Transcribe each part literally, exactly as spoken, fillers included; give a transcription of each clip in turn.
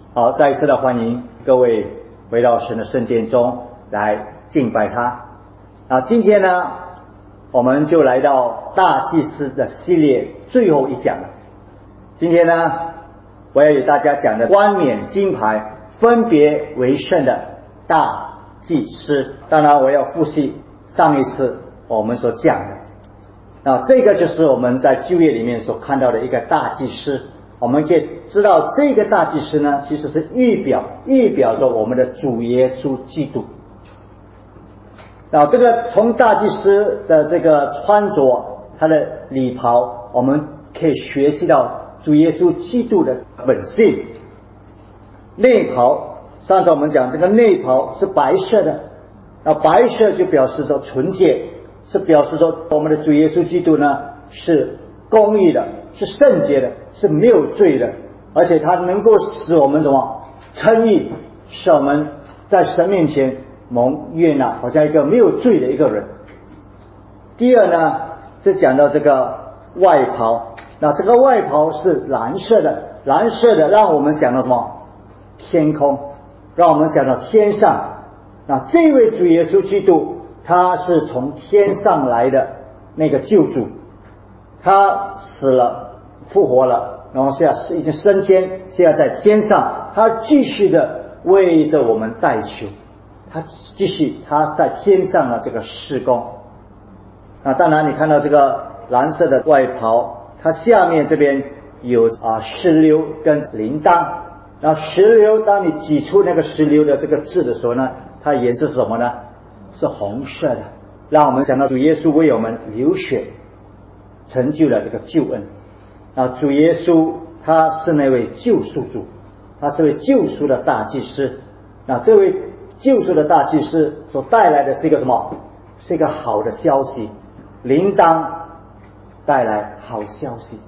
好，再一次的欢迎各位回到神的圣殿中来敬拜他。啊，今天呢，我们就来到大祭司的系列最后一讲了。今天呢，我要与大家讲的冠冕金牌分别为圣的大祭司。当然，我要复习上一次我们所讲的。那这个就是我们在旧约里面所看到的一个大祭司。我们可以知道，这个大祭司呢，其实是预表预表着我们的主耶稣基督。那这个从大祭司的这个穿着，他的礼袍，我们可以学习到主耶稣基督的本性。内袍，上次我们讲这个内袍是白色的，那白色就表示着纯洁，是表示说我们的主耶稣基督呢是公义的，是圣洁的，是没有罪的，而且它能够使我们什么称义，使我们在神面前蒙悦纳，好像一个没有罪的一个人。第二呢，是讲到这个外袍，那这个外袍是蓝色的，蓝色的让我们想到什么？天空，让我们想到天上。那这位主耶稣基督，他是从天上来的那个救主，他死了复活了，然后现在已经升天，现在在天上，他继续的为着我们代求，他继续他在天上的这个事工。那当然你看到这个蓝色的外袍，它下面这边有啊石榴跟铃铛，然后石榴当你挤出那个石榴的这个字的时候呢，它颜色是什么呢？是红色的，让我们想到主耶稣为我们流血，成就了这个救恩。啊，主耶稣他是那位救赎主，他是位救赎的大祭司。那这位救赎的大祭司所带来的是一个什么？是一个好的消息。铃铛带来好消息。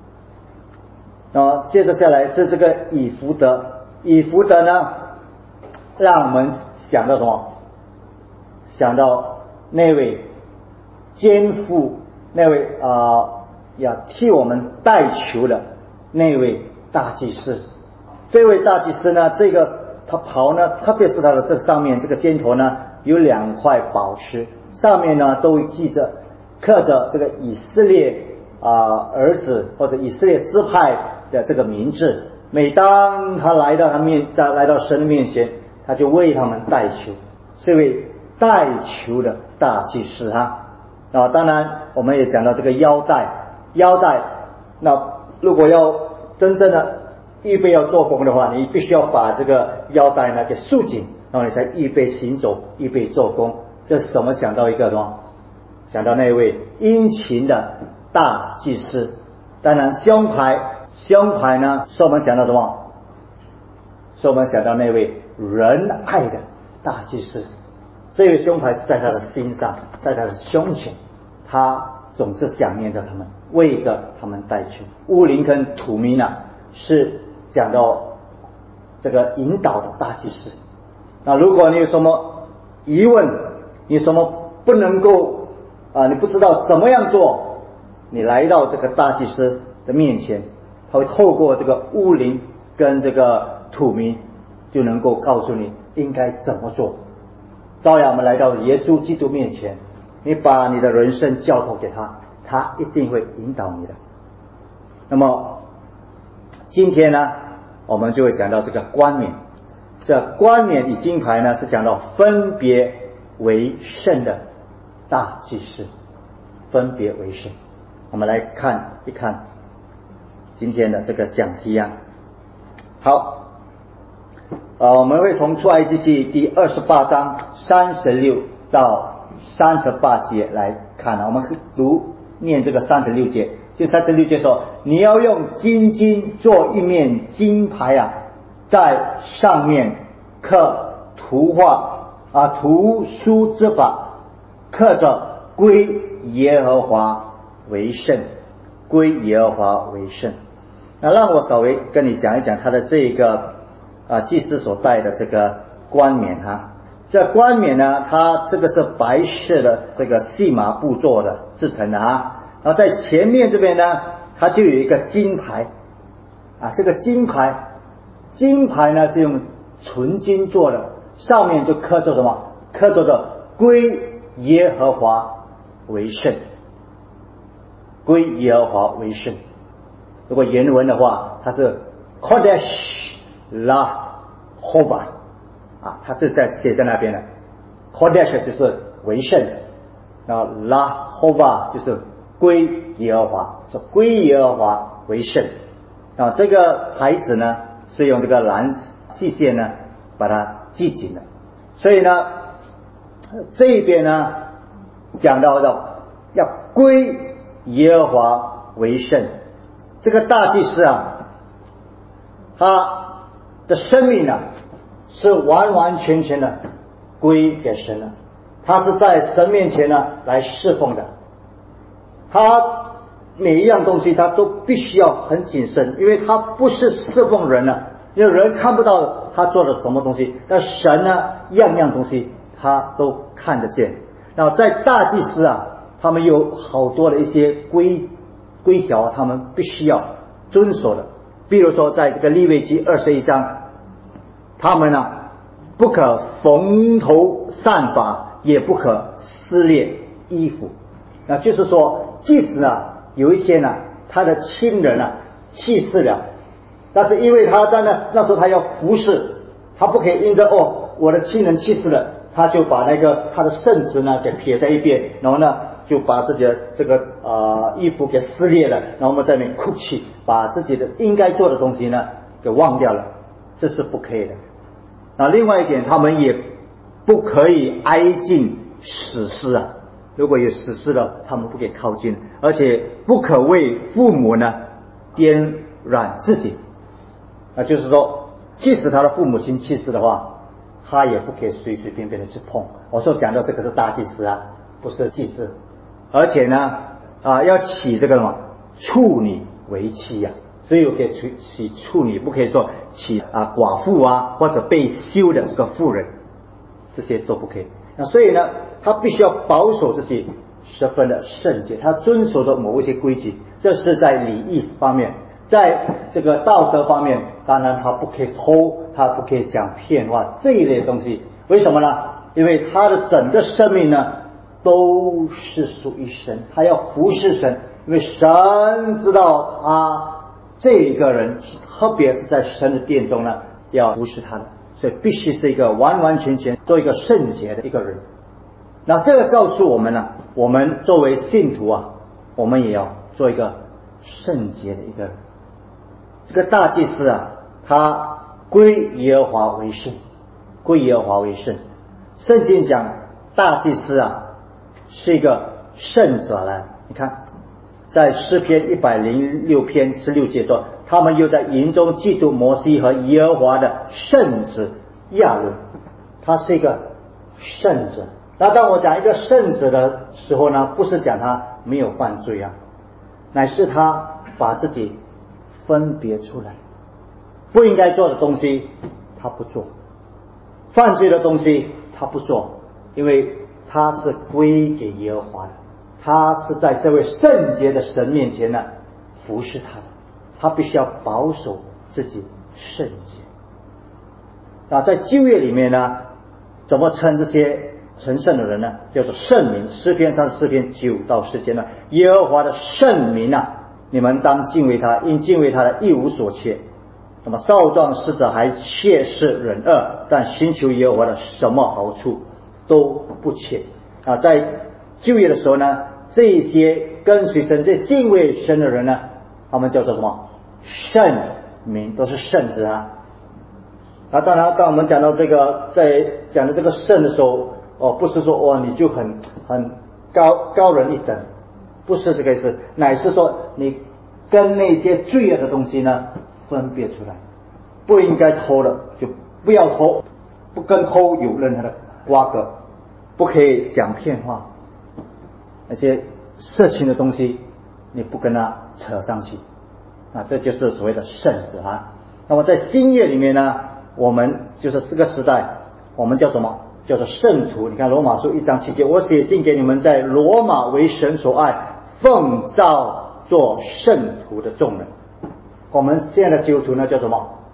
那接着下来是这个以弗得，以弗得呢，让我们想到什么？想到那位肩负那位啊、呃，要替我们代求的那位大祭司。这位大祭司呢，这个他袍呢，特别是他的这上面这个肩头呢，有两块宝石，上面呢都记着刻着这个以色列啊、呃、儿子或者以色列支派的这个名字。每当他来到他面，在来到神的面前，他就为他们代求，是位代求的大祭司哈。啊，当然我们也讲到这个腰带，腰带，那如果要真正的预备要做工的话，你必须要把这个腰带呢给束紧，然后你才预备行走，预备做工。这是什么？想到一个什么？想到那位殷勤的大祭司。当然胸牌，胸牌呢是我们想到什么？是我们想到那位仁爱的大祭司。这个胸牌是在他的心上，在他的胸前，他总是想念着他们，为着他们代求。乌灵跟土民呢，是讲到这个引导的大祭司。那如果你有什么疑问，你有什么不能够啊，你不知道怎么样做，你来到这个大祭司的面前，他会透过这个乌灵跟这个土民，就能够告诉你应该怎么做。照样我们来到耶稣基督面前，你把你的人生交托给他，他一定会引导你的。那么今天呢，我们就会讲到这个冠冕。这冠冕与金牌呢，是讲到分别为圣的大祭司，分别为圣。我们来看一看今天的这个讲题啊。好，呃，我们会从出埃及记第二十八章三十六到三十八节来看啊。我们读念这个三十六节，就三十六节说，你要用金金做一面金牌啊，在上面刻图画啊，图书之法，刻着归耶和华为圣，归耶和华为圣。那让我稍微跟你讲一讲他的这个啊祭司所戴的这个冠冕哈。这冠冕呢，它这个是白色的这个细麻布做的制成的啊。然后在前面这边呢，它就有一个金牌啊，这个金牌金牌呢是用纯金做的，上面就刻着什么？刻着的归耶和华为圣，归耶和华为圣。如果原文的话，它是 Kodesh Lahovah 啊，它是在写在那边的。Kodesh 就是为圣的，然后 Lahovah 就是归耶和华，说归耶和华为圣。啊，这个牌子呢是用这个蓝细线呢把它系紧的，所以呢这一边呢讲到的要归耶和华为圣。这个大祭司啊，他的生命啊是完完全全的归给神的，他是在神面前呢来侍奉的，他每一样东西他都必须要很谨慎，因为他不是侍奉人呢，因为人看不到他做的什么东西，但神呢样样东西他都看得见。然后在大祭司啊，他们有好多的一些规规条，他们必须要遵守的。比如说在这个利未记二十一章，他们呢不可蓬头散发，也不可撕裂衣服。那就是说即使啊有一天呢、啊、他的亲人啊去世了，但是因为他在那那时候他要服侍，他不可以因着哦我的亲人去世了，他就把那个他的圣旨呢给撇在一边，然后呢就把自己的这个呃衣服给撕裂了，然后我们在那边哭泣，把自己的应该做的东西呢给忘掉了，这是不可以的。那另外一点，他们也不可以挨近死尸啊，如果有死尸了，他们不可以靠近，而且不可为父母呢沾染自己。那就是说，即使他的父母亲去世的话，他也不可以随随便便的去碰。我说讲到这个是大祭司啊，不是祭司。而且呢啊要娶这个什么处女为妻呀、啊，只有可以娶娶处女，不可以说娶啊寡妇啊或者被休的这个妇人，这些都不可以。那所以呢他必须要保守自己十分的圣洁，他遵守的某一些规矩，这是在礼仪方面。在这个道德方面，当然他不可以偷，他不可以讲骗话这一类东西。为什么呢？因为他的整个生命呢都是属于神，他要服侍神，因为神知道他这个人特别是在神的殿中呢要服侍他的，所以必须是一个完完全全做一个圣洁的一个人。那这个告诉我们呢，我们作为信徒啊，我们也要做一个圣洁的一个人。这个大祭司啊，他归耶和华为圣，归耶和华为圣。圣经讲大祭司啊是一个圣者来，你看在诗篇一百零六篇十六节说，他们又在营中嫉妒摩西和耶和华的圣子亚伦，他是一个圣者。那当我讲一个圣者的时候呢，不是讲他没有犯罪啊，乃是他把自己分别出来，不应该做的东西他不做，犯罪的东西他不做，因为他是归给耶和华的，他是在这位圣洁的神面前呢服侍他的，他必须要保守自己圣洁。那在旧约里面呢，怎么称这些成圣的人呢？叫做圣民。诗篇三十四篇九到十节呢，耶和华的圣民啊，你们当敬畏他，因敬畏他的一无所缺。那么少壮狮子还切是忍恶，但寻求耶和华的什么好处都不缺啊。在旧约的时候呢，这些跟随神、这敬畏神的人呢，他们叫做什么？圣民，都是圣子啊。啊，当然，当我们讲到这个，在讲的这个圣的时候，哦，不是说哦你就很很高高人一等，不是这个意思，乃是说你跟那些罪恶的东西呢分别出来，不应该偷的就不要偷，不跟偷有任何的瓜葛，不可以讲骗话，那些色情的东西你不跟他扯上去啊，这就是所谓的圣者啊。那么在新约里面呢，我们就是这个时代，我们叫什么？叫做圣徒。你看罗马书一章七节，我写信给你们在罗马为神所爱，奉召做圣徒的众人。我们现在的基督徒呢叫什么？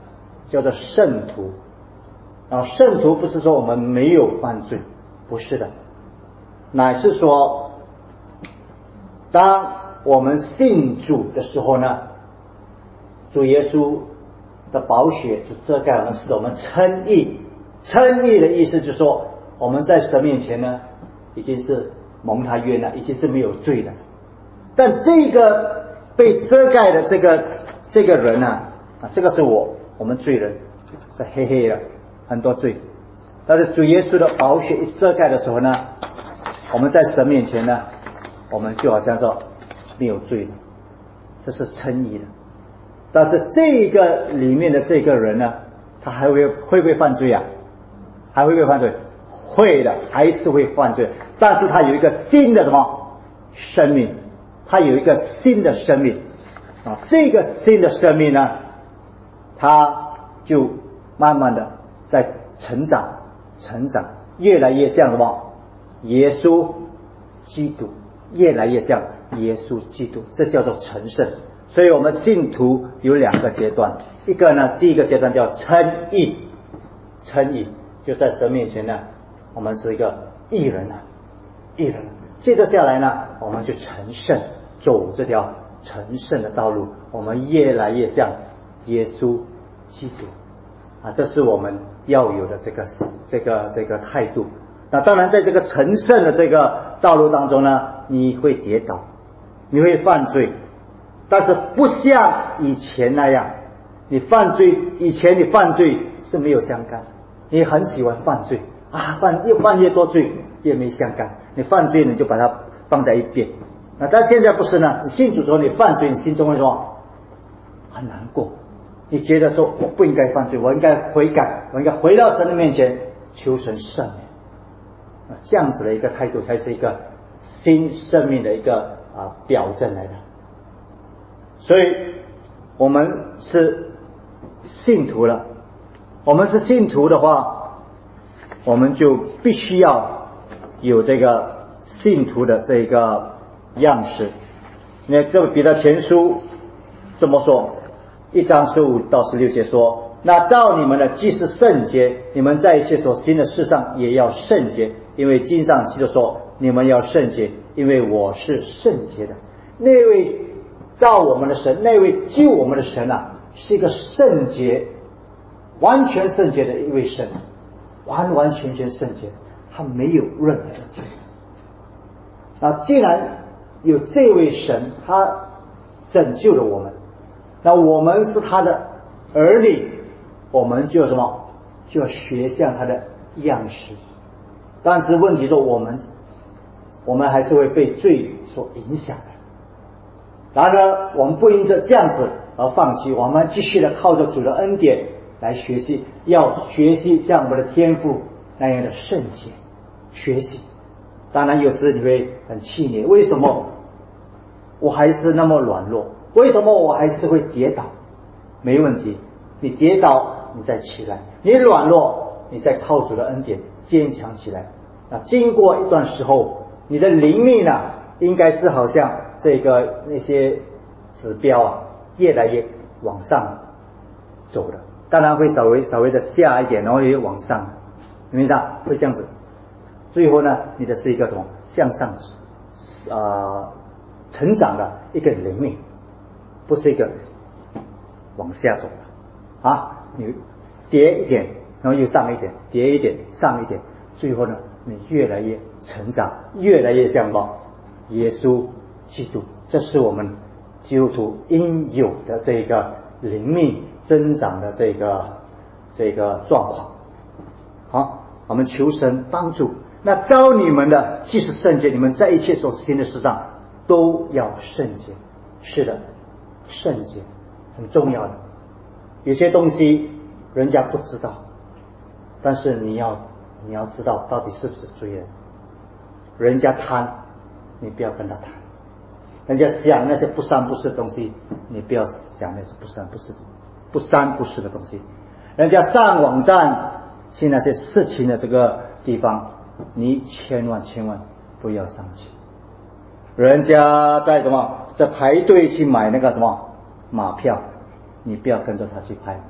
叫做圣徒。啊，圣徒不是说我们没有犯罪，不是的，乃是说当我们信主的时候呢，主耶稣的宝血就遮盖我们，使我们称义。称义的意思就是说我们在神面前呢已经是蒙他悦纳，已经是没有罪的。但这个被遮盖的这个这个人啊，啊，这个是我我们罪人，是黑黑的很多罪。但是主耶稣的宝血一遮盖的时候呢，我们在神面前呢，我们就好像说没有罪的，这是称义的。但是这个里面的这个人呢，他还会会不会犯罪啊？还会不会犯罪？会的，还是会犯罪。但是他有一个新的什么生命？他有一个新的生命啊！这个新的生命呢，他就慢慢的在成长，成长，越来越像什么？耶稣基督，越来越像耶稣基督，这叫做成圣。所以我们信徒有两个阶段，一个呢，第一个阶段叫称义，称义就在神面前呢，我们是一个义人啊，义人。接着下来呢，我们就成圣，走这条成圣的道路，我们越来越像耶稣基督啊，这是我们要有的这个这个这个态度。那当然，在这个成圣的这个道路当中呢，你会跌倒，你会犯罪。但是不像以前那样，你犯罪以前你犯罪是没有相干，你很喜欢犯罪啊，犯越犯越多罪越没相干，你犯罪你就把它放在一边。那但现在不是呢，你信主之后你犯罪，你心中会说很难过，你觉得说我不应该犯罪，我应该悔改，我应该回到神的面前求神赦免。这样子的一个态度才是一个新生命的一个啊表征来的。所以我们是信徒了，我们是信徒的话，我们就必须要有这个信徒的这个样式。那这彼得前书这么说，一章十五到十六节说，那照你们的既是圣洁，你们在一切所行的事上也要圣洁，因为经上记着说，你们要圣洁，因为我是圣洁的。那位造我们的神，那位救我们的神啊，是一个圣洁，完全圣洁的一位神，完完全全圣洁，他没有任何的罪。那既然有这位神，他拯救了我们，那我们是他的儿女，我们就什么，就要学像他的样式。但是问题是我们我们还是会被罪所影响的。然而我们不因着这样子而放弃，我们继续的靠着主的恩典来学习，要学习像我们的天父那样的圣洁学习。当然有时你会很气馁，为什么我还是那么软弱？为什么我还是会跌倒？没问题，你跌倒你再起来，你软弱你再靠主的恩典坚强起来。那经过一段时候，你的灵命啊，应该是好像这个那些指标啊，越来越往上走的。当然会稍微稍微的下一点，然后也往上，明白吗？会这样子。最后呢，你的是一个什么向上啊、呃、成长的一个灵命，不是一个往下走的啊。你跌一点，然后又上一点，跌一点，上一点，最后呢，你越来越成长，越来越像什么耶稣基督。这是我们基督徒应有的这个灵命增长的这个这个状况。好，我们求神帮助。那召你们的既是圣洁，你们在一切所行的事上都要圣洁。是的，圣洁很重要的。有些东西人家不知道，但是你要你要知道到底是不是罪人。人家贪，你不要跟他谈；人家想那些不三不四的东西，你不要想那些不三不四不三不四的东西。人家上网站去那些事情的这个地方，你千万千万不要上去。人家在什么在排队去买那个什么马票，你不要跟着他去排队，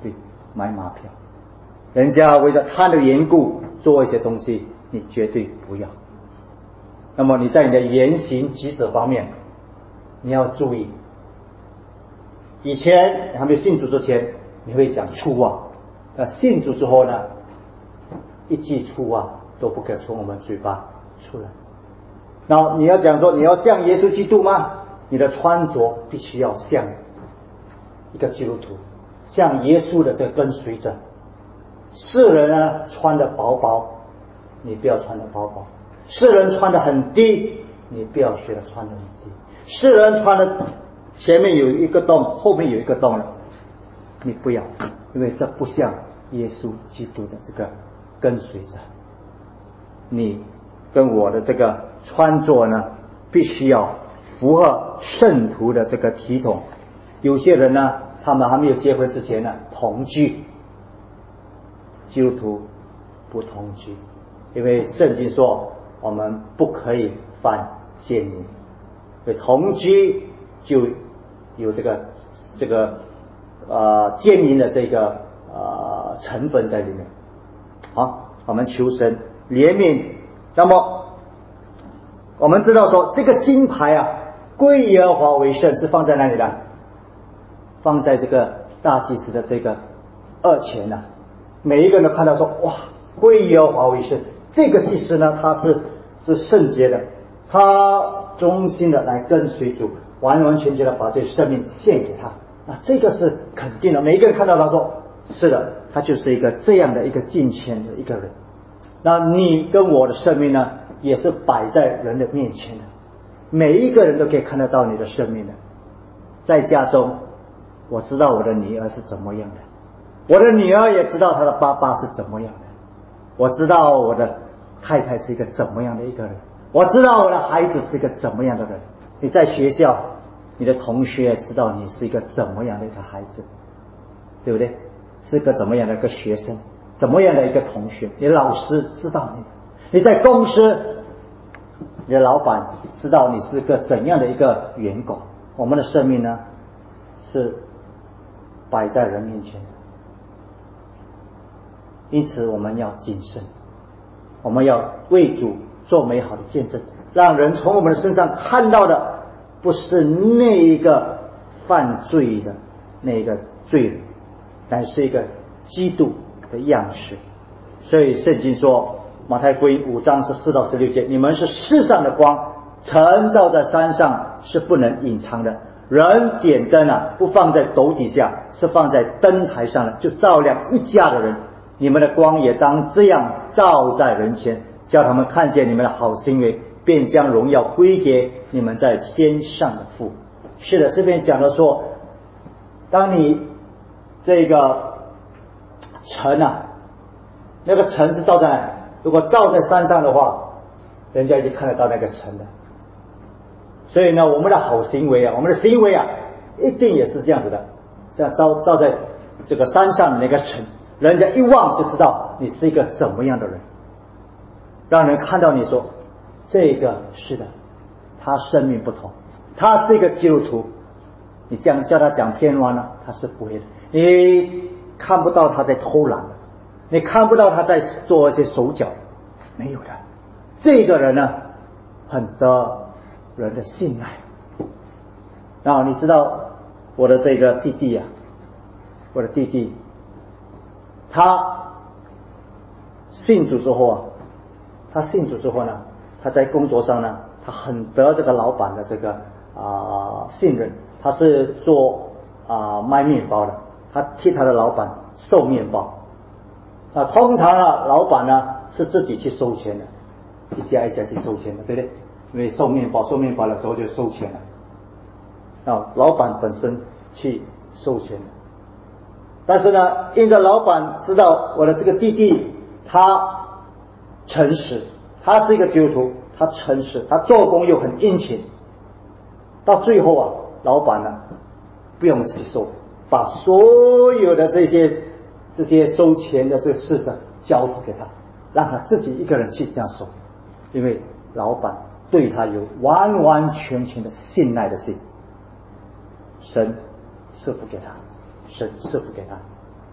买马票，人家为了贪的缘故做一些东西，你绝对不要。那么你在你的言行举止方面，你要注意。以前还没有信主之前，你会讲粗话，那信主之后呢，一句粗话都不可从我们嘴巴出来。然后你要讲说你要像耶稣基督吗？你的穿着必须要像一个基督徒，像耶稣的这个跟随者。世人呢穿的薄薄，你不要穿的薄薄；世人穿的很低，你不要学的穿的很低；世人穿的前面有一个洞，后面有一个洞了，你不要，因为这不像耶稣基督的这个跟随者。你跟我的这个穿着呢，必须要符合圣徒的这个体统。有些人呢，他们还没有结婚之前呢，同居。基督徒不同居，因为圣经说我们不可以犯奸淫，所以同居就有这个这个呃奸淫的这个呃成分在里面。好，我们求神怜悯。那么我们知道说这个金牌啊，归耶和华为圣，是放在哪里呢？放在这个大祭司的这个额前呢、啊。每一个人都看到说，哇，归耶和华为圣。这个祭司呢，他是是圣洁的，他忠心的来跟随主，完完全全的把这生命献给他。啊，这个是肯定的。每一个人看到他说，是的，他就是一个这样的一个敬虔的一个人。那你跟我的生命呢，也是摆在人的面前的，每一个人都可以看得到你的生命的。在家中，我知道我的女儿是怎么样的。我的女儿也知道她的爸爸是怎么样的，我知道我的太太是一个怎么样的一个人，我知道我的孩子是一个怎么样的人。你在学校，你的同学知道你是一个怎么样的一个孩子，对不对？是个怎么样的一个学生，怎么样的一个同学，你的老师知道你的。你在公司，你的老板知道你是个怎样的一个员工。我们的生命呢，是摆在人面前的。因此我们要谨慎，我们要为主做美好的见证，让人从我们的身上看到的不是那一个犯罪的那个罪人，但是一个基督的样式。所以圣经说，马太福音五章十四到十六节，你们是世上的光，晨照在山上是不能隐藏的。人点灯啊，不放在斗底下，是放在灯台上的，就照亮一家的人。你们的光也当这样照在人前，叫他们看见你们的好行为，便将荣耀归给你们在天上的父。是的，这边讲的说，当你这个晨啊，那个晨是照在，如果照在山上的话，人家已经看得到那个晨了。所以呢，我们的好行为啊，我们的行为啊，一定也是这样子的，像照照在这个山上的那个晨，人家一望就知道你是一个怎么样的人，让人看到你说，这个是的，他生命不同，他是一个基督徒。你这样叫他讲偏弯呢，他是不会的。你看不到他在偷懒的，你看不到他在做一些手脚，没有的。这个人呢，很得人的信赖。然后你知道我的这个弟弟啊，我的弟弟，他信主之后啊，他信主之后呢，他在工作上呢，他很得这个老板的这个啊、呃、信任。他是做啊、呃、卖面包的，他替他的老板收面包。啊，通常啊，老板呢是自己去收钱的，一家一家去收钱的，对不对？因为收面包，收面包了之后就收钱了。啊，老板本身去收钱的。但是呢，因着老板知道我的这个弟弟他诚实，他是一个基督徒，他诚实，他做工又很殷勤，到最后啊，老板呢不用去收，把所有的这些这些收钱的这个事情交付给他，让他自己一个人去这样收，因为老板对他有完完全全的信赖的心，神赐福给他，神赐福给他。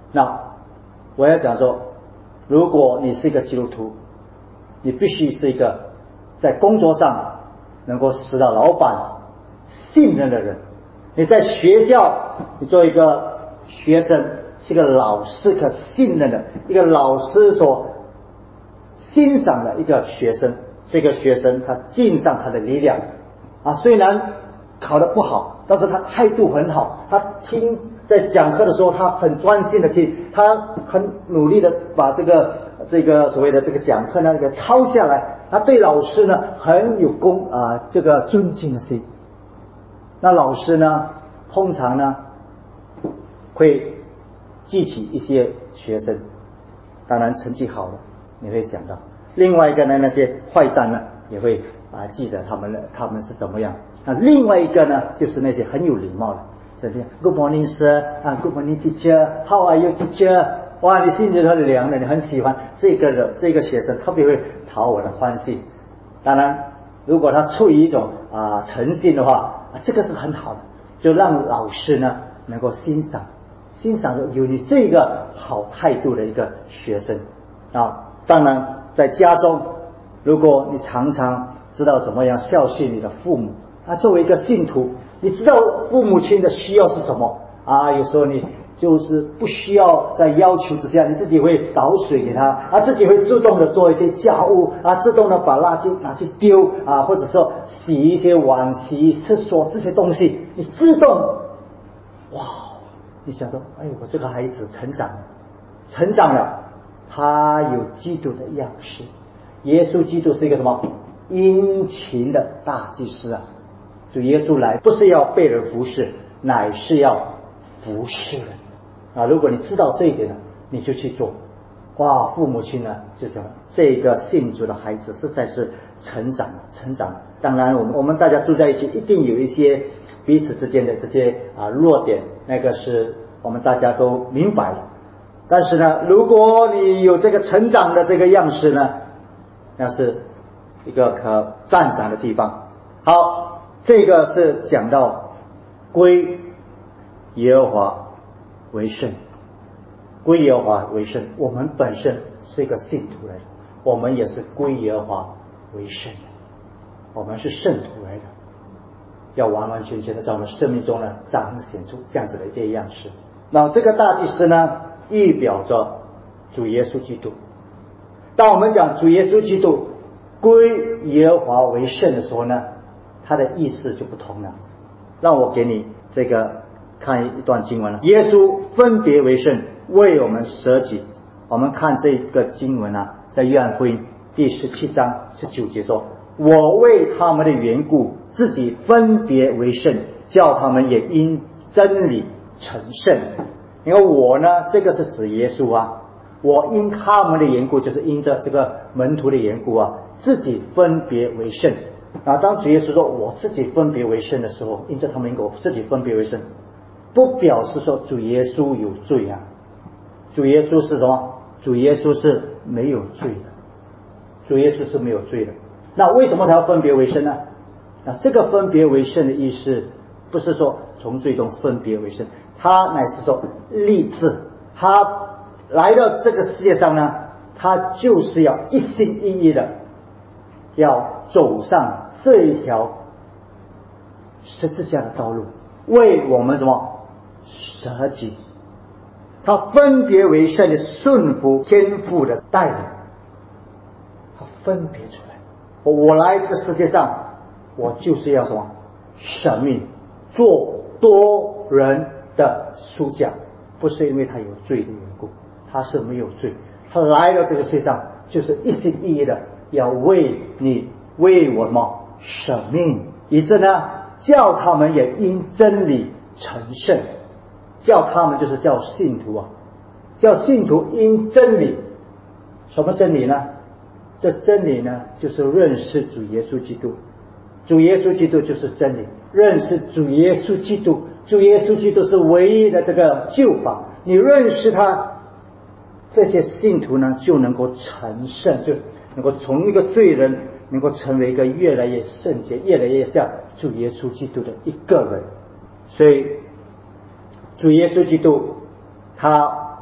那我要讲说，如果你是一个基督徒，你必须是一个在工作上能够使到老板信任的人。你在学校，你做一个学生，是一个老师可信任的，一个老师所欣赏的一个学生。这个学生他尽上他的力量啊，虽然考得不好，但是他态度很好，他听在讲课的时候他很专心的听，他很努力的把这个这个所谓的这个讲课呢这个抄下来，他对老师呢很有恭啊这个尊敬的心。那老师呢通常呢会记起一些学生，当然成绩好了你会想到，另外一个呢那些坏蛋呢也会啊记得他们的他们是怎么样。那另外一个呢就是那些很有礼貌的，整天 Good morning sir 啊 Good morning teacher How are you teacher， 哇你心里很凉的，你很喜欢这个人这个学生，特别会讨我的欢心。当然如果他处于一种啊诚信的话啊，这个是很好的，就让老师呢能够欣赏欣赏有你这个好态度的一个学生啊。当然在家中，如果你常常知道怎么样孝训你的父母啊，作为一个信徒，你知道父母亲的需要是什么啊，有时候你就是不需要在要求之下，你自己会倒水给他啊，自己会自动的做一些家务啊，自动的把垃圾拿去丢啊，或者说洗一些碗洗厕所这些东西，你自动哇，你想说哎呦我这个孩子成长了成长了，他有基督的样式。耶稣基督是一个什么殷勤的大祭司啊，主耶稣来不是要被人服侍，乃是要服侍人啊。如果你知道这一点呢，你就去做。哇，父母亲呢就是这个信主的孩子实在是成长成长。当然我们我们大家住在一起，一定有一些彼此之间的这些啊弱点，那个是我们大家都明白的。但是呢，如果你有这个成长的这个样式呢，那是一个可赞赏的地方。好，这个是讲到归耶和华为圣，归耶和华为圣。我们本身是一个信徒来的，我们也是归耶和华为圣的，我们是圣徒来的，要完完全全的在我们生命中呢彰显出这样子的一个样式。那这个大祭司呢预表着主耶稣基督。当我们讲主耶稣基督归耶和华为圣的时候呢，它的意思就不同了。让我给你这个看一段经文了。耶稣分别为圣，为我们舍己。我们看这个经文啊，在约翰福音第十七章十九节说，我为他们的缘故自己分别为圣，叫他们也因真理成圣。因为我呢，这个是指耶稣啊，我因他们的缘故，就是因着这个门徒的缘故啊，自己分别为圣。啊，当主耶稣说我自己分别为圣的时候，因着他们缘故我自己分别为圣，不表示说主耶稣有罪啊。主耶稣是什么？主耶稣是没有罪的，主耶稣是没有罪的。那为什么他要分别为圣呢？那这个分别为圣的意思不是说从罪中分别为圣，他乃是说立志，他来到这个世界上呢，他就是要一心一意的要走上这一条十字架的道路，为我们什么舍己。他分别为圣的顺服天父的带领，他分别出来，我来这个世界上，我就是要什么舍命，做多人的赎价。不是因为他有罪的缘故，他是没有罪，他来到这个世界上就是一心一意的要为你为我什么舍命，以致呢叫他们也因真理成圣。叫他们就是叫信徒啊，叫信徒因真理。什么真理呢？这真理呢就是认识主耶稣基督，主耶稣基督就是真理。认识主耶稣基督，主耶稣基督是唯一的这个救法，你认识他，这些信徒呢就能够成圣，就能够从一个罪人能够成为一个越来越圣洁越来越像主耶稣基督的一个人。所以主耶稣基督他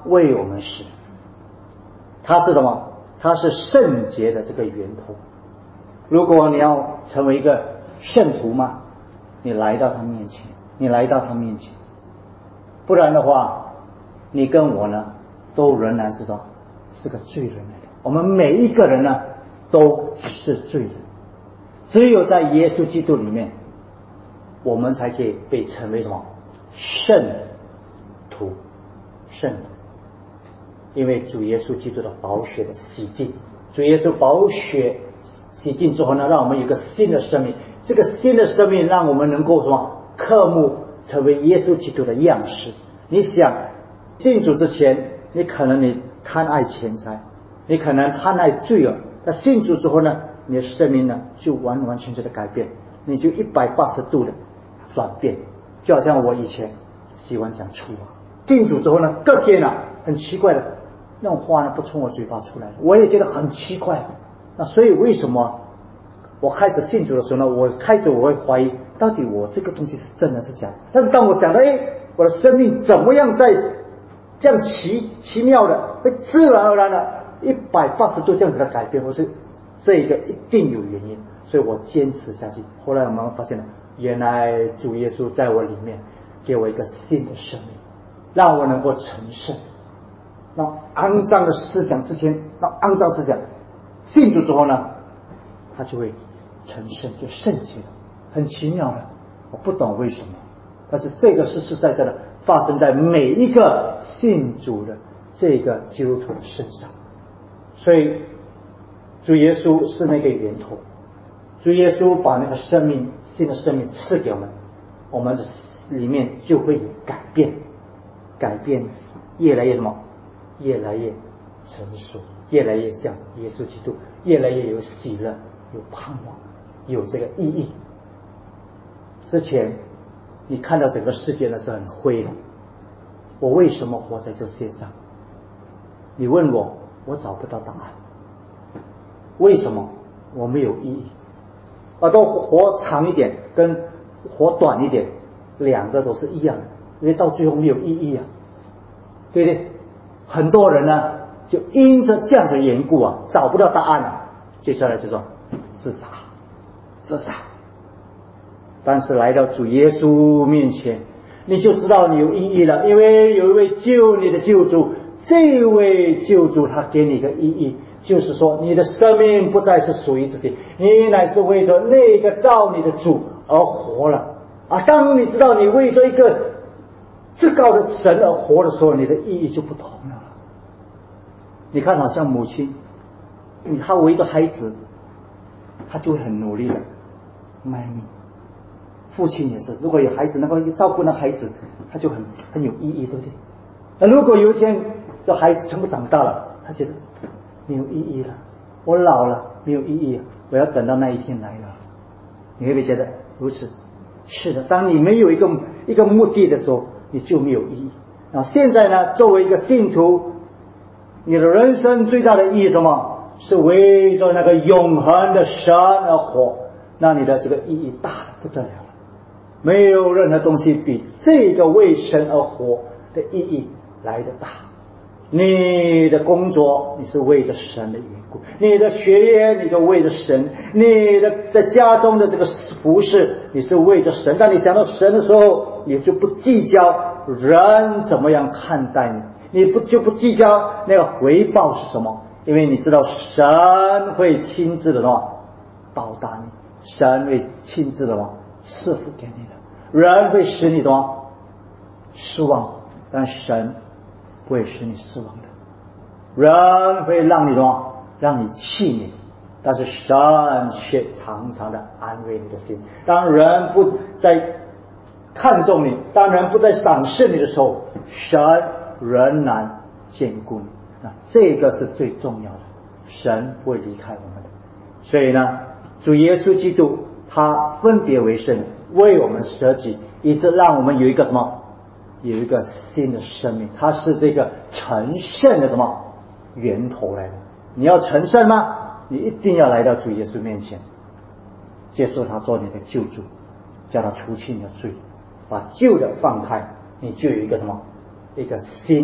为我们死，他是什么？他是圣洁的这个源头。如果你要成为一个圣徒嘛，你来到他面前，你来到他面前，不然的话，你跟我呢，都仍然是说是个罪人来的。我们每一个人呢，都是罪人，只有在耶稣基督里面，我们才可以被称为什么？圣徒，圣徒。因为主耶稣基督的宝血的洗净，主耶稣宝血洗净之后呢，让我们有一个新的生命。这个新的生命让我们能够什么？刻木成为耶稣基督的样式。你想信主之前，你可能你贪爱钱财，你可能贪爱罪恶，但信主之后呢，你的生命呢就完完全全的改变，你就一百八十度的转变。就好像我以前喜欢讲粗话，信主之后呢，隔天啊很奇怪的那种话呢不从我嘴巴出来，我也觉得很奇怪。那所以为什么我开始信主的时候呢，我开始我会怀疑到底我这个东西是真的是假的。但是当我想到诶我的生命怎么样在这样奇奇妙的会自然而然的一百八十度这样子的改变，我是这个一定有原因，所以我坚持下去。后来我们发现了，原来主耶稣在我里面给我一个新的生命，让我能够成圣。那肮脏的思想之前，那肮脏思想信主之后呢，他就会成圣，就圣洁了，很奇妙的。我不懂为什么，但是这个是实实在在的发生在每一个信主的这个基督徒的身上。所以主耶稣是那个源头，主耶稣把那个生命新的生命赐给我们，我们的里面就会有改变，改变越来越什么？越来越成熟，越来越像耶稣基督，越来越有喜乐，有盼望，有这个意义。之前你看到整个世界呢是很灰的，我为什么活在这世界上？你问我，我找不到答案。为什么我没有意义？啊，都活长一点跟活短一点，两个都是一样的，因为到最后没有意义啊，对不对？很多人呢就因着这样的缘故啊，找不到答案啊，接下来就说自杀，自杀。但是来到主耶稣面前，你就知道你有意义了，因为有一位救你的救主，这位救主他给你一个意义，就是说你的生命不再是属于自己，你乃是为着那个造你的主而活了啊！当你知道你为着一个至高的神而活的时候，你的意义就不同了。你看好像母亲，他为着孩子，他就会很努力的卖命。父亲也是，如果有孩子能够照顾那孩子，他就很很有意义，对不对？那如果有一天这孩子全部长大了，他觉得没有意义了，我老了没有意义，我要等到那一天来了。你会不会觉得如此？是的，当你没有一个一个目的的时候，你就没有意义。然后现在呢，作为一个信徒，你的人生最大的意义是什么？是为着那个永恒的神而活，那你的这个意义大得不得了。没有任何东西比这个为神而活的意义来得大。你的工作你是为着神的缘故，你的学业你就为着神，你的在家中的这个服事你是为着神。当你想到神的时候，你就不计较人怎么样看待你，你不就不计较那个回报是什么，因为你知道神会亲自的什么报答你，神会亲自的什么赐福给你的。人会使你什么失望，但神不会使你失望的。人会让你什么让你气馁，但是神却常常的安慰你的心。当人不再看重你，当人不再赏识你的时候，神仍然眷顾你。那这个是最重要的，神不会离开我们的。所以呢，主耶稣基督他分别为圣，为我们舍己，以致让我们有一个什么有一个新的生命。他是这个成圣的什么源头来的。你要成圣吗？你一定要来到主耶稣面前，接受他做你的救主，叫他除去你的罪，把旧的放开，你就有一个什么一个新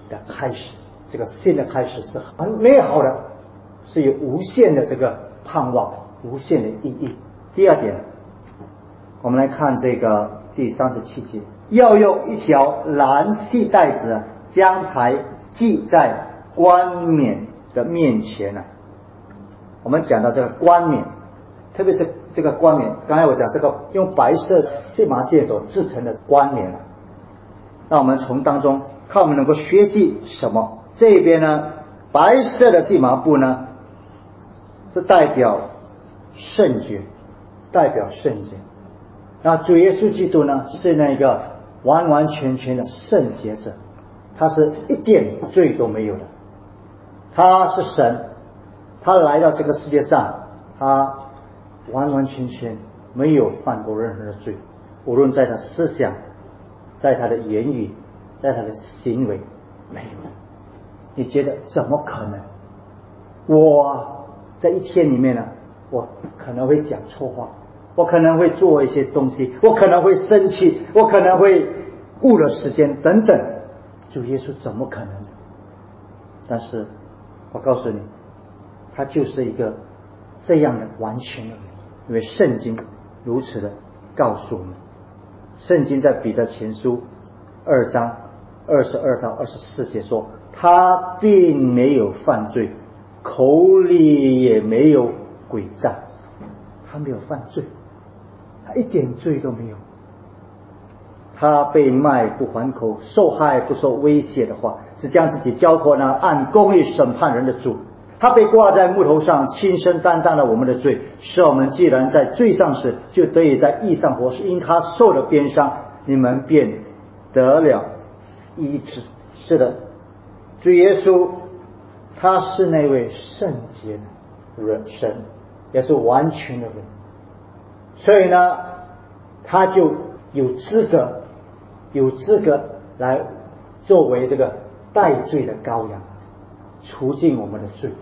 的开始，这个新的开始是很美好的，是有无限的这个盼望，无限的意义。第二点，我们来看这个第三十七节，要用一条蓝细带子将牌系在冠冕的面前啊。我们讲到这个冠冕，特别是这个冠冕，刚才我讲这个用白色细麻线所制成的冠冕啊，那我们从当中看我们能够学习什么？这边呢，白色的细麻布呢，是代表圣洁，代表圣洁。那主耶稣基督呢，是那个完完全全的圣洁者，他是一点罪都没有的，他是神，他来到这个世界上，他完完全全没有犯过任何的罪，无论在他思想，在他的言语，在他的行为，没有。你觉得怎么可能？我在一天里面呢，我可能会讲错话，我可能会做一些东西，我可能会生气，我可能会误了时间等等。主耶稣怎么可能？但是我告诉你，他就是一个这样的完全的人，因为圣经如此的告诉我们。圣经在彼得前书二章二十二到二十四节说，他并没有犯罪，口里也没有诡诈，他没有犯罪，他一点罪都没有。他被卖不还口，受害不受威胁的话，只将自己交托那按公义审判人的主。他被挂在木头上，亲身担当了我们的罪，使我们既然在罪上死，就得以在义上活。是因他受了鞭伤，你们便得了医治。是的，主耶稣他是那位圣洁的人，神也是完全的人，所以呢，他就有资格有资格来作为这个代罪的羔羊，除尽我们的罪。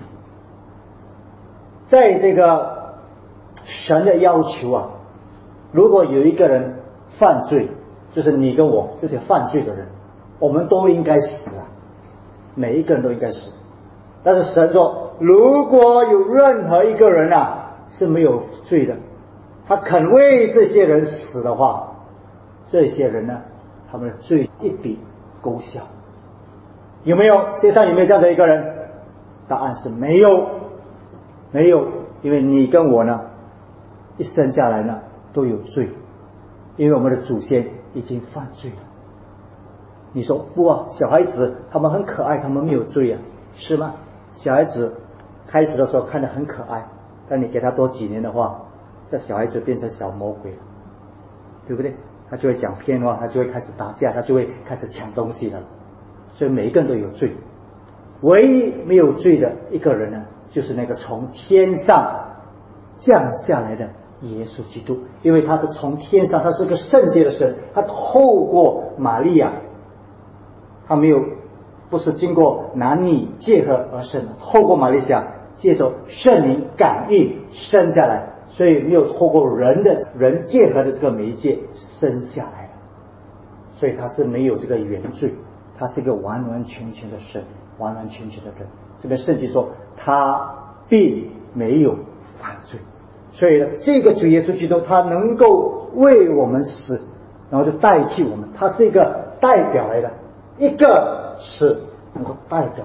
在这个神的要求啊，如果有一个人犯罪，就是你跟我这些犯罪的人，我们都应该死啊，每一个人都应该死。但是神说，如果有任何一个人啊是没有罪的，他肯为这些人死的话，这些人呢，他们的罪一笔勾销。有没有？世界上有没有这样的一个人？答案是没有，没有，因为你跟我呢，一生下来呢都有罪，因为我们的祖先已经犯罪了。你说不啊，小孩子他们很可爱，他们没有罪啊，是吗？小孩子开始的时候看得很可爱，但你给他多几年的话，这小孩子变成小魔鬼了，对不对？他就会讲骗话，他就会开始打架，他就会开始抢东西了。所以每一个人都有罪，唯一没有罪的一个人呢，就是那个从天上降下来的耶稣基督。因为他是从天上，他是个圣洁的神，他透过玛利亚，他没有不是经过男女结合而生的，透过玛利亚借着圣灵感应生下来，所以没有透过人的人结合的这个媒介生下来的，所以他是没有这个原罪，他是一个完完全全的神，完完全全的人。这边圣经说他并没有犯罪，所以呢，这个主耶稣基督他能够为我们死，然后就代替我们，他是一个代表来的，一个是能够代表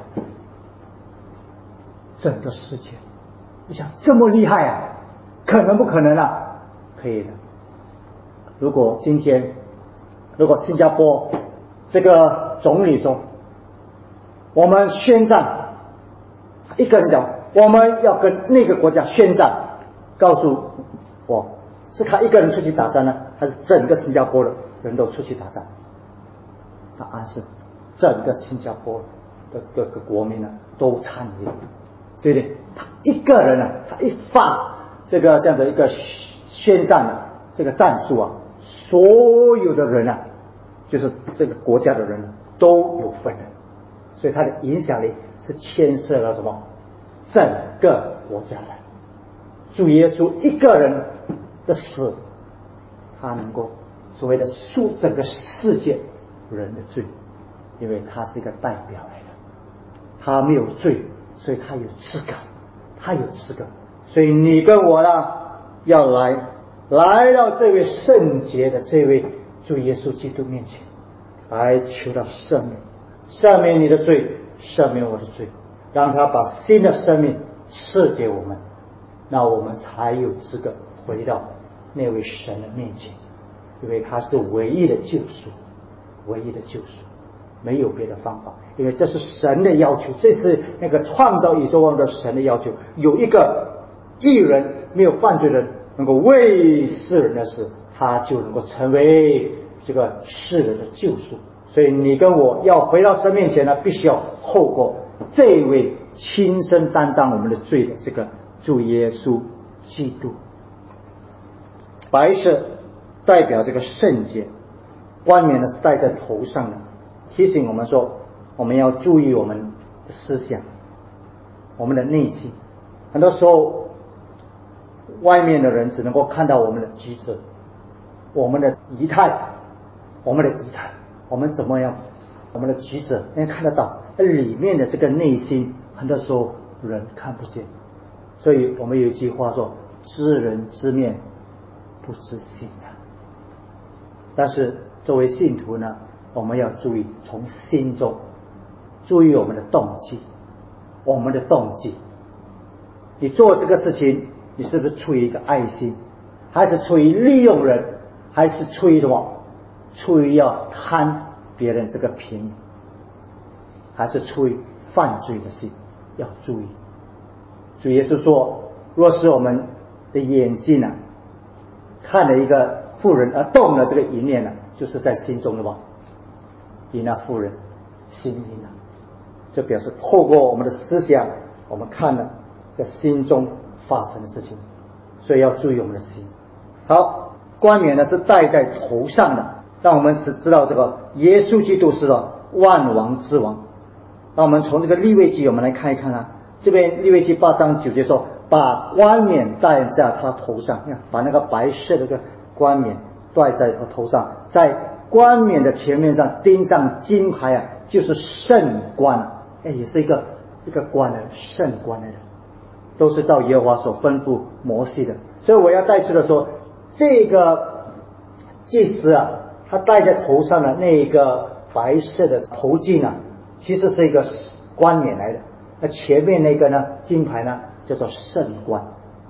整个世界。你想这么厉害啊，可能不可能啊？可以的。如果今天如果新加坡这个总理说我们宣战，一个人讲我们要跟那个国家宣战，告诉我是他一个人出去打仗呢，还是整个新加坡的人都出去打仗？答案是整个新加坡的各个国民呢都参与，对不对？他一个人呢，他一发这个这样的一个宣战呢，这个战术啊，所有的人啊，就是这个国家的人呢都有份的，所以他的影响力是牵涉了什么？整个国家的。主耶稣一个人的死，他能够所谓的赎整个世界人的罪， 因为他是一个代表来的，他没有罪，所以他有资格，他有资格。所以你跟我呢，要来来到这位圣洁的这位主耶稣基督面前，来求到赦免，赦免你的罪，赦免我的罪，让他把新的生命赐给我们，那我们才有资格回到那位神的面前，因为他是唯一的救赎，唯一的救赎，没有别的方法，因为这是神的要求，这是那个创造宇宙万物的神的要求，有一个义人没有犯罪的人能够为世人的事，他就能够成为这个世人的救赎。所以你跟我要回到神面前呢，必须要透过这位亲身担当我们的罪的这个主耶稣基督。白色代表这个圣洁，冠冕呢是戴在头上的，提醒我们说我们要注意我们的思想，我们的内心。很多时候外面的人只能够看到我们的举止，我们的仪态，我们的仪态，我们怎么样，我们的举止能看得到，里面的这个内心很多时候人看不见。所以我们有一句话说，知人知面不知心啊。但是作为信徒呢，我们要注意从心中注意我们的动机，我们的动机，你做这个事情你是不是出于一个爱心，还是出于利用人，还是出于什么，出于要贪别人这个便宜，还是出于犯罪的心，要注意。主耶稣说，若是我们的眼睛啊看了一个妇人而动了这个一念呢，就是在心中的吧，以那妇人心意呢，就表示透过我们的思想，我们看了在心中发生的事情，所以要注意我们的心。好，冠冕呢是戴在头上的，让我们是知道这个耶稣基督是万王之王。那我们从这个利未记我们来看一看啊，这边利未记八章九节说，把冠冕戴在他头上，把那个白色的这个冠冕戴在他头上，在冠冕的前面上钉上金牌啊，就是圣冠，哎，也是一个一个冠的圣冠来的，都是照耶和华所吩咐摩西的。所以我要带出的说，这个祭司啊，他戴在头上的那个白色的头巾啊，其实是一个冠冕来的，那前面那个呢金牌呢叫做圣冠。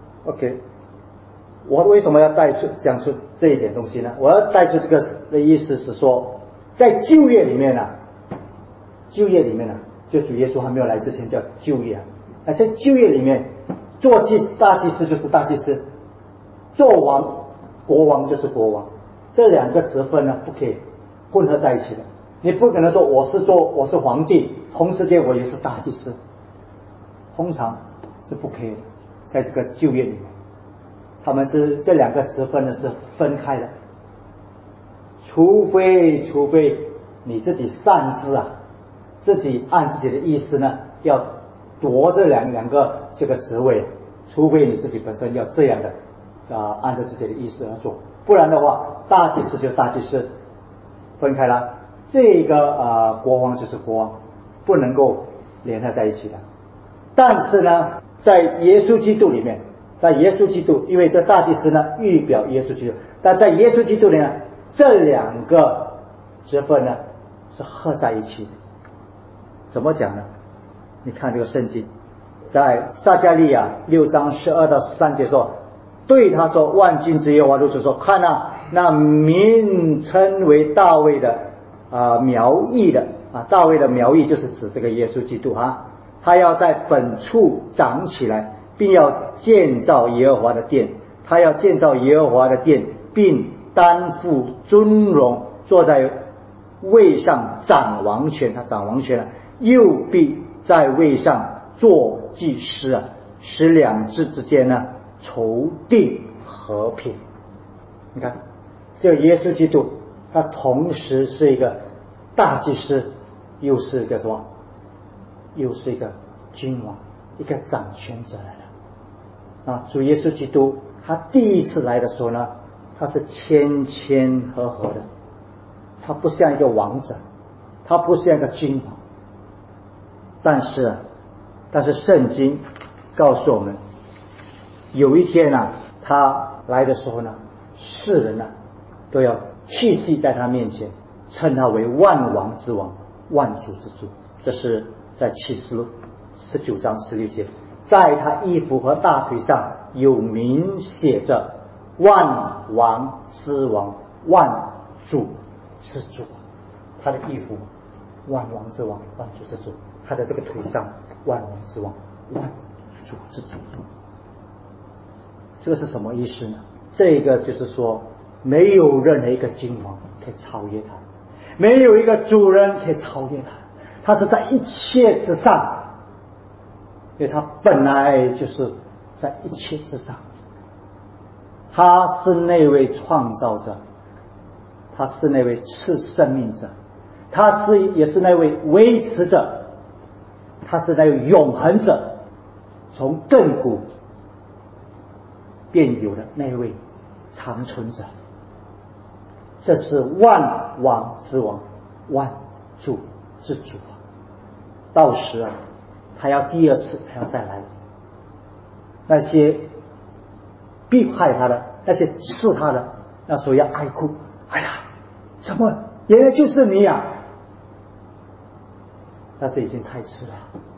OK， 我为什么要带出讲出这一点东西呢？我要带出这个的意思是说，在旧约里面呢、啊，旧约里面呢、啊，就主耶稣还没有来之前叫旧约啊。那在旧约里面，做祭大祭司就是大祭司，做王国王就是国王，这两个职分呢不可以混合在一起的。你不可能说我是做我是皇帝，同时间我也是大祭司，通常是不可以的。在这个旧约里面，他们是这两个职分呢是分开的，除非除非你自己擅自啊，自己按自己的意思呢要夺这两两个这个职位，除非你自己本身要这样的啊、呃，按照自己的意思而做，不然的话，大祭司就大祭司分开了，这个呃国王就是国王，不能够联合在一起的。但是呢，在耶稣基督里面，在耶稣基督，因为这大祭司呢预表耶稣基督，但在耶稣基督里呢，这两个职分呢是合在一起的。怎么讲呢？你看这个圣经，在撒迦利亚六章十二到十三节说，对他说，万军之耶和华如此说，看啊，那名称为大卫的啊、呃、苗裔的啊，大卫的苗裔就是指这个耶稣基督啊，他要在本处长起来，并要建造耶和华的殿，他要建造耶和华的殿，并担负尊荣，坐在位上掌王权，他掌王权了，又必在位上做祭司啊，使两支之间呢筹定和平。你看，这耶稣基督他同时是一个大祭司，又是一个什么？又是一个君王，一个掌权者来的啊！主耶稣基督他第一次来的时候呢，他是谦谦和和的，他不像一个王者， 他不像个君王。但是但是圣经告诉我们，有一天呢、啊，他来的时候呢，世人呢、啊、都要屈膝在他面前，称他为万王之王，万主之主。这是在启示录十九章十六节，在他衣服和大腿上有明写着万王之王，万主之主。他的衣服万王之王，万主之主，他的这个腿上万王之王，万主之主。这个是什么意思呢？这个就是说，没有任何一个君王可以超越他，没有一个主人可以超越他，他是在一切之上，因为他本来就是在一切之上。他是那位创造者，他是那位赐生命者，他是也是那位维持者，他是那位永恒者，从亘古便有的那位长存者。这是万王之王，万主之主。到时啊，他要第二次，他要再来。那些逼害他的，那些刺他的，那时候要哀哭，哎呀，怎么原来就是你啊！但是已经太迟了。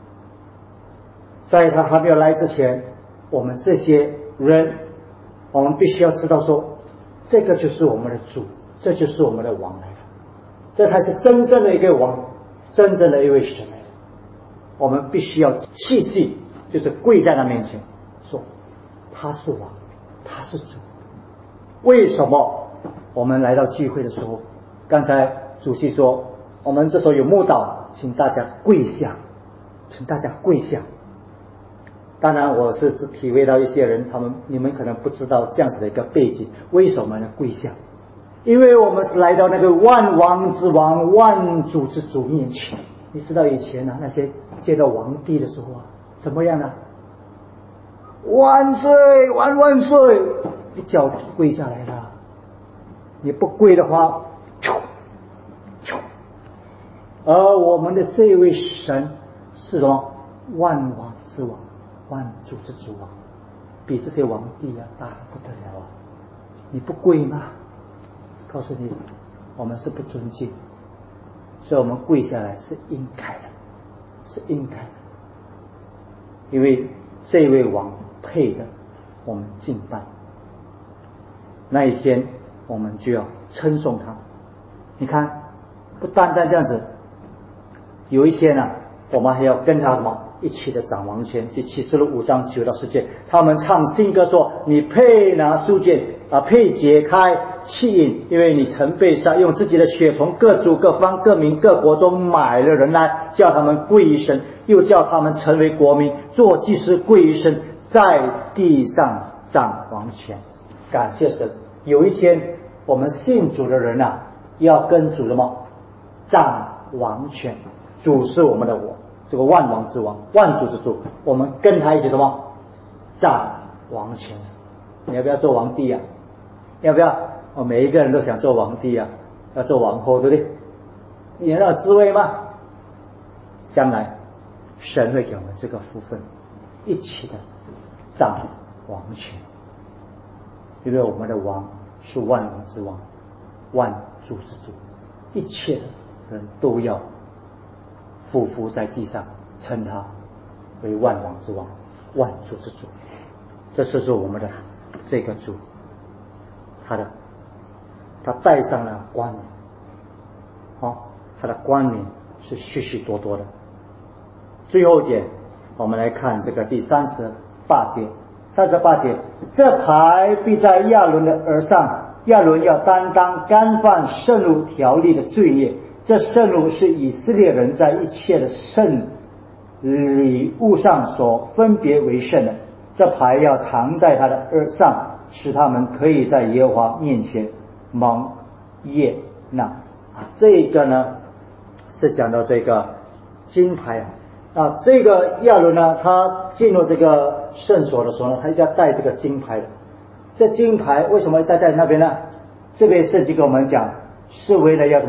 在他还没有来之前，我们这些人，我们必须要知道说，这个就是我们的主，这就是我们的王来了，这才是真正的一个王，真正的一位神来了。我们必须要气息，就是跪在他面前说，他是王，他是主。为什么我们来到聚会的时候，刚才主席说我们这时候有慕道，请大家跪下，请大家跪下。当然我是只体会到一些人，他们你们可能不知道这样子的一个背景。为什么呢？跪下，因为我们是来到那个万王之王，万主之主面前。你知道以前呢、啊，那些见到皇帝的时候啊，怎么样呢？万岁万万岁，一脚跪下来了。你不跪的话，啾啾。而我们的这位神是什么？万王之王，万主之主啊，比这些皇帝啊大得不得了啊！你不跪吗？告诉你，我们是不尊敬，所以我们跪下来是应该的，是应该的，因为这位王配的我们敬拜。那一天我们就要称颂他。你看，不单单这样子，有一天啊，我们还要跟他什么一起的掌王权。就启示录五章九到十节，他们唱新歌说，你配拿书卷啊，配解开器引，因为你曾被杀，用自己的血从各族各方各民各国中买了人来，叫他们归于神，又叫他们成为国民，做祭司归于神，在地上掌王权。感谢神，有一天我们信主的人啊，要跟主什么掌王权。主是我们的我，这个万王之王，万主之主，我们跟他一起什么掌王权。你要不要做皇帝啊？要不要？哦，每一个人都想做皇帝啊，要做王后，对不对？你能有滋味吗？将来神会给我们这个福分，一起的掌王权。因为我们的王是万王之王，万主之主，一切的人都要俯伏在地上，称他为万王之王，万主之主。这就是我们的这个主，他的他戴上了冠冕，哦，他的冠冕是许许多多的。最后一点，我们来看这个第三十八节。三十八节，这牌必在亚伦的额上，亚伦要担当干犯圣路条例的罪孽。这圣路是以色列人在一切的圣礼物上所分别为圣的。这牌要藏在他的额上，使他们可以在耶和华面前蒙悦纳。啊，这个呢是讲到这个金牌啊。啊，这个亚伦呢，他进入这个圣所的时候呢，他一定要带这个金牌的。这金牌为什么带在那边呢？这边圣经跟我们讲，是为了要什么？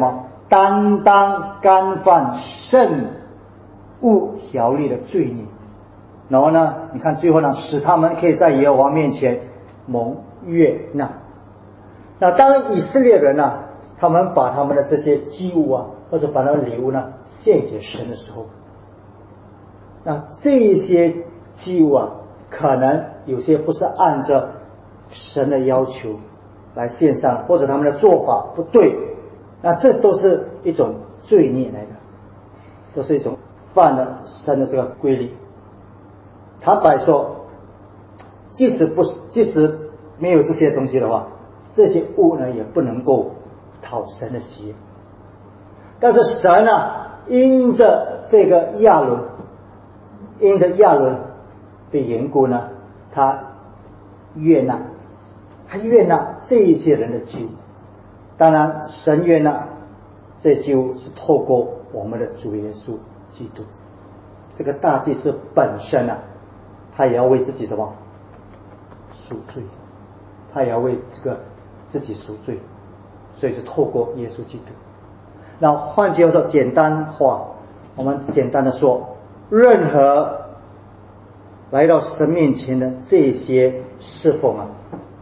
担当干犯圣物条例的罪孽。然后呢，你看最后呢，使他们可以在耶和华面前蒙悦纳。那当以色列人啊，他们把他们的这些祭物啊，或者把他们的礼物呢献给神的时候，那这些祭物啊，可能有些不是按照神的要求来献上，或者他们的做法不对，那这都是一种罪孽来的，都是一种犯了神的这个规律。坦白说，即使不即使没有这些东西的话，这些物呢也不能够讨神的喜悦。但是神啊，因着这个亚伦，因着亚伦的缘故呢，他悦纳，他悦纳这一些人的祭物。当然，神悦纳这祭物是透过我们的主耶稣基督。这个大祭司本身啊，他也要为自己什么赎罪，他也要为这个自己赎罪，所以是透过耶稣基督。那换句话说，简单话，我们简单的说，任何来到神面前的这些侍奉啊，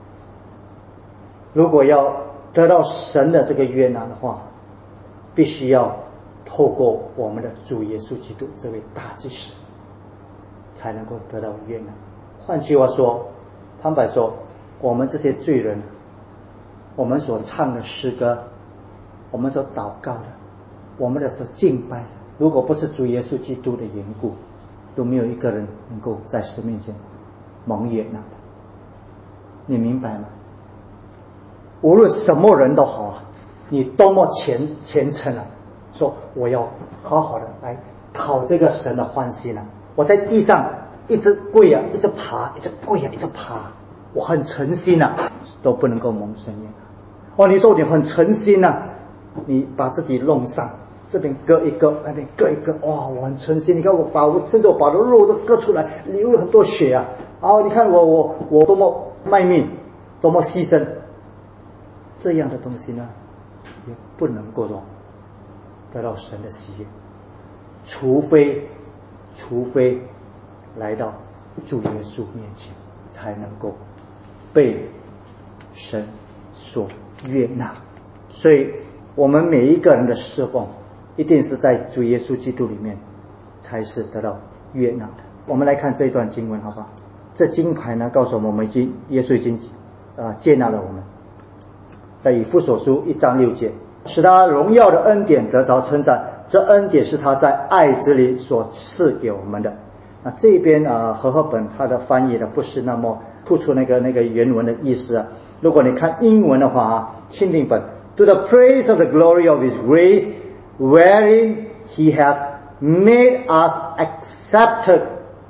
如果要得到神的这个悦纳的话，必须要透过我们的主耶稣基督这位大祭司才能够得到悦纳。换句话说，坦白说，我们这些罪人，我们所唱的诗歌，我们所祷告的，我们的所敬拜，如果不是主耶稣基督的缘故，都没有一个人能够在神面前蒙悦纳的。你明白吗？无论什么人都好啊，你多么虔虔诚啊，说我要好好的来讨这个神的欢心啊，我在地上一直跪啊，一直爬，一直跪啊，一直爬，我很诚心啊，都不能够蒙神悦纳。哦，你说你很诚心啊，你把自己弄上，这边割一割，那边割一割，哇，我很诚心。你看我把我甚至我把我的肉都割出来，流了很多血啊。哦，你看我我我多么卖命，多么牺牲。这样的东西呢，也不能够说得到神的喜悦，除非除非来到主耶稣面前，才能够被神所悦纳。所以我们每一个人的侍奉，一定是在主耶稣基督里面才是得到悦纳的。我们来看这一段经文好不好？这经牌呢告诉我们，我们已经耶稣已经啊接纳了我们。在以弗所书一章六节，使他荣耀的恩典得着称赞，这恩典是他在爱之里所赐给我们的。那这边啊和合本它的翻译的不是那么突出那个那个原文的意思啊。如果你看英文的话啊，钦定本 To the praise of the glory of his grace, wherein he hath made us accepted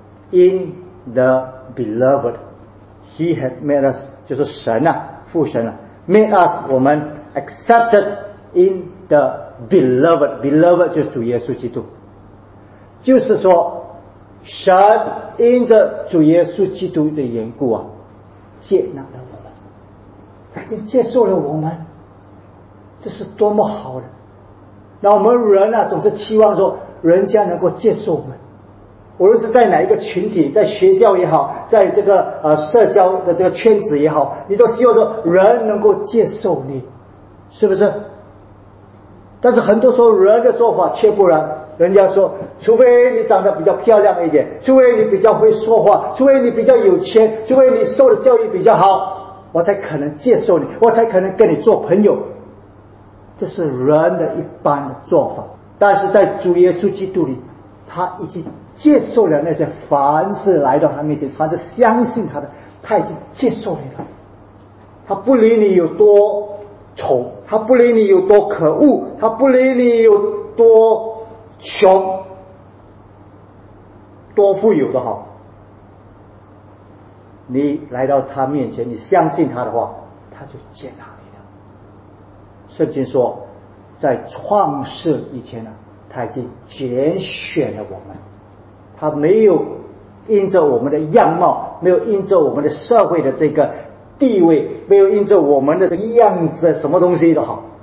in the beloved. He hath made us 就是神啊，父神啊，made us 我们 accepted in the beloved. Beloved 就是主耶稣基督，就是说神因着主耶稣基督的缘故啊，接纳了我们，他已经接受了我们，这是多么好的。那我们人啊，总是期望说人家能够接受我们，无论是在哪一个群体，在学校也好，在这个呃社交的这个圈子也好，你都希望说人能够接受你，是不是？但是很多时候人的做法却不然，人家说除非你长得比较漂亮一点，除非你比较会说话，除非你比较有钱，除非你受的教育比较好，我才可能接受你，我才可能跟你做朋友。这是人的一般的做法。但是在主耶稣基督里，他已经接受了那些凡是来到他面前，凡是相信他的，他已经接受你了。他不理你有多丑，他不理你有多可恶，他不理你有多穷，多富有的好，你来到他面前，你相信他的话，他就接纳你了。圣经说在创世以前呢，他已经拣选了我们，他没有因着我们的样貌，没有因着我们的社会的这个地位，没有因着我们的这个样子什么东西都好，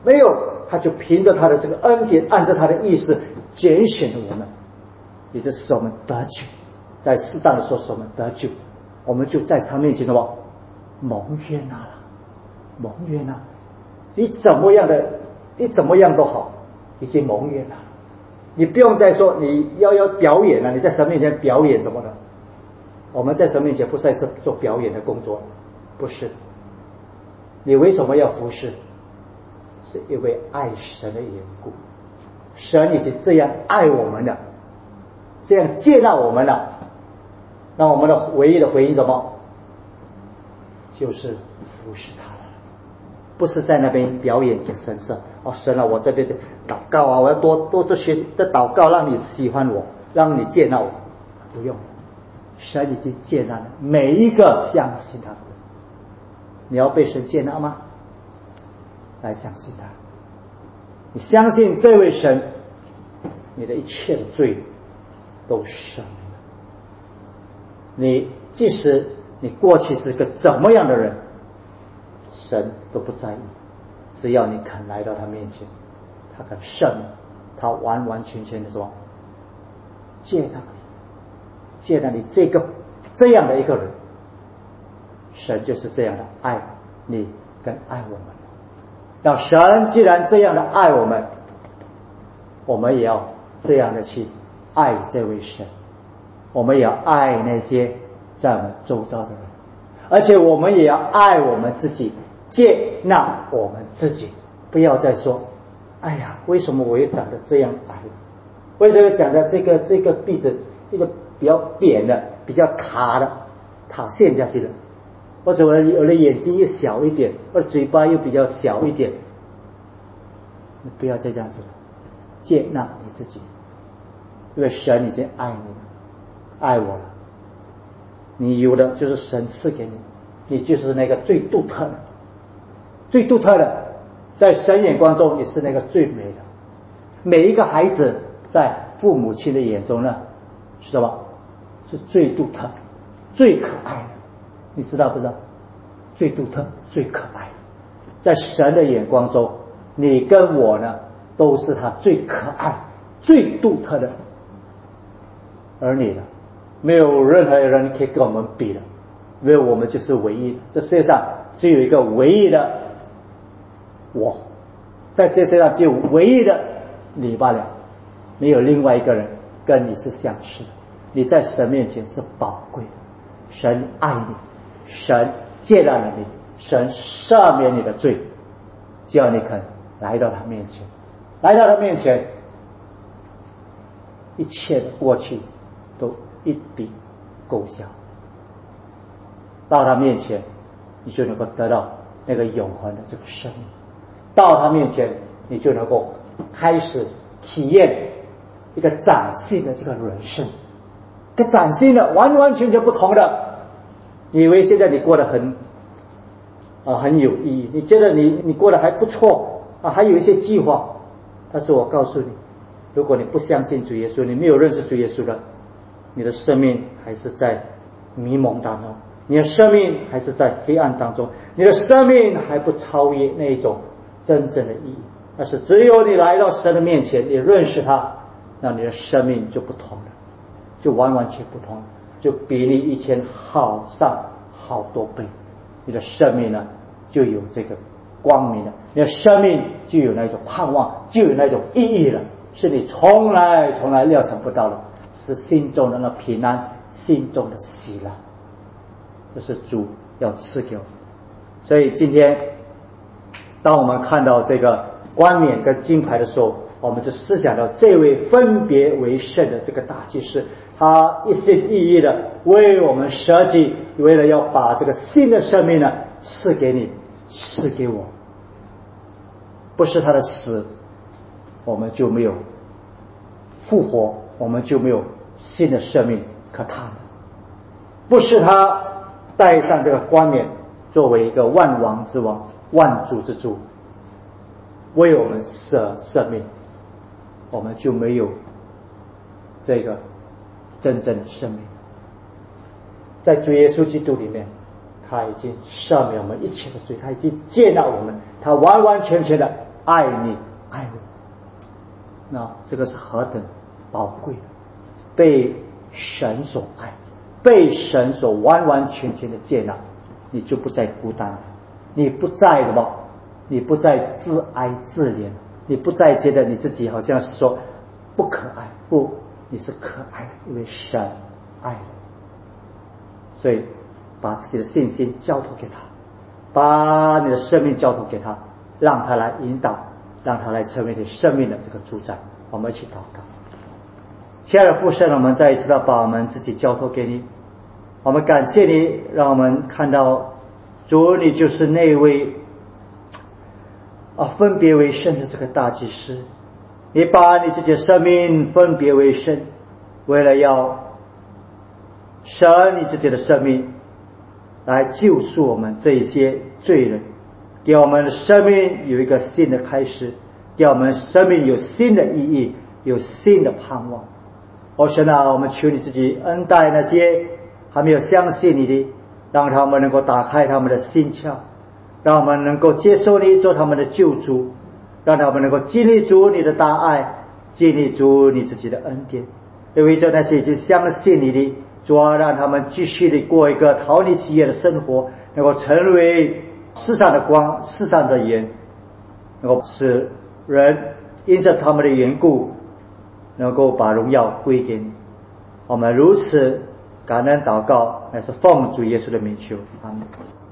没有，他就凭着他的这个恩典，按照他的意思拣选了我们，也就是使我们得救，在适当的时候使我们得救，我们就在他面前什么蒙悦纳了，蒙悦纳，你怎么样的，你怎么样都好，已经蒙悦了，你不用再说你要要表演了，你在神面前表演什么的，我们在神面前不再是做表演的工作，不是。你为什么要服侍？是因为爱神的缘故，神已经这样爱我们了，这样接纳我们了，那我们的唯一的回应什么？就是服侍他了，不是在那边表演给神色。哦，神啊，我这边的祷告啊，我要多多做学的祷告，让你喜欢我，让你接纳我。不用，神已经接纳了每一个相信他的人。你要被神接纳吗？来相信他，你相信这位神，你的一切的罪都赦免了。你即使你过去是个怎么样的人，神都不在意，只要你肯来到他面前，他肯赦免，他完完全全的说接纳你，接纳你这个这样的一个人。神就是这样的爱你跟爱我们。那神既然这样的爱我们，我们也要这样的去爱这位神，我们也要爱那些在我们周遭的人，而且我们也要爱我们自己，接纳我们自己。不要再说哎呀，为什么我又长得这样矮，为什么长得这个这个鼻子一个比较扁的，比较卡的，塌陷下去了，或者我的我的眼睛又小一点，或者嘴巴又比较小一点。你不要再这样子了，接纳你自己，因为神已经爱你了，爱我了。你有的就是神赐给你，你就是那个最独特的，最独特的，在神眼光中你是那个最美的。每一个孩子在父母亲的眼中呢，是什么？是最独特、最可爱的。你知道不知道？最独特、最可爱的，在神的眼光中，你跟我呢，都是他最可爱、最独特的儿女了。没有任何人可以跟我们比的，因为我们就是唯一的。这世界上只有一个唯一的我，在这世界上只有唯一的你罢了，没有另外一个人跟你是相似的。你在神面前是宝贵的，神爱你，神接纳了你，神赦免你的罪，只要你肯来到他面前，来到他面前，一切的过去都一笔勾销。到他面前，你就能够得到那个永恒的这个生命。到他面前，你就能够开始体验一个崭新的这个人生，一个崭新的完完全全不同的。你以为现在你过得很啊很有意义，你觉得你你过得还不错啊，还有一些计划。但是我告诉你，如果你不相信主耶稣，你没有认识主耶稣的，你的生命还是在迷蒙当中，你的生命还是在黑暗当中，你的生命还不超越那一种真正的意义。但是只有你来到神的面前，你认识他，那你的生命就不同了，就完完全不同了，就比你以前好上好多倍。你的生命呢，就有这个光明了，你的生命就有那种盼望，就有那种意义了，是你从来从来料想不到的，是心中的那平安，心中的喜乐，这是主要赐给我们。所以今天当我们看到这个冠冕跟金牌的时候，我们就思想到这位分别为圣的这个大祭司，他一心一意的为我们舍己，为了要把这个新的生命呢赐给你，赐给我。不是他的死，我们就没有复活，我们就没有新的生命可谈了。不是他戴上这个冠冕，作为一个万王之王、万主之主，为我们舍生命，我们就没有这个真正的生命。在主耶稣基督里面，他已经赦免我们一切的罪，他已经接纳我们，他完完全全的爱你爱我。那这个是何等宝贵，被神所爱，被神所完完全全的接纳，你就不再孤单了，你不再什么，你不再自哀自怜，你不再觉得你自己好像是说不可爱，不，你是可爱的，因为神爱你。所以把自己的信心交托给他，把你的生命交托给他，让他来引导，让他来成为你生命的这个主宰。我们一起祷告。亲爱的父神，我们再一次的把我们自己交托给你，我们感谢你，让我们看到主你就是那位啊分别为圣的这个大祭司，你把你自己的生命分别为圣，为了要舍你自己的生命来救赎我们这一些罪人，给我们的生命有一个新的开始，给我们生命有新的意义，有新的盼望。哦神啊，我们求你自己恩待那些还没有相信你的，让他们能够打开他们的心窍，让我们能够接受你做他们的救主，让他们能够经历主你的大爱，经历主你自己的恩典。因为这那些已经相信你的主啊，让他们继续的过一个讨你喜悦的生活，能够成为世上的光，世上的盐，能够使人因着他们的缘故能够把荣耀归给你。我们如此感恩祷告，乃是奉主耶稣的名求，阿们。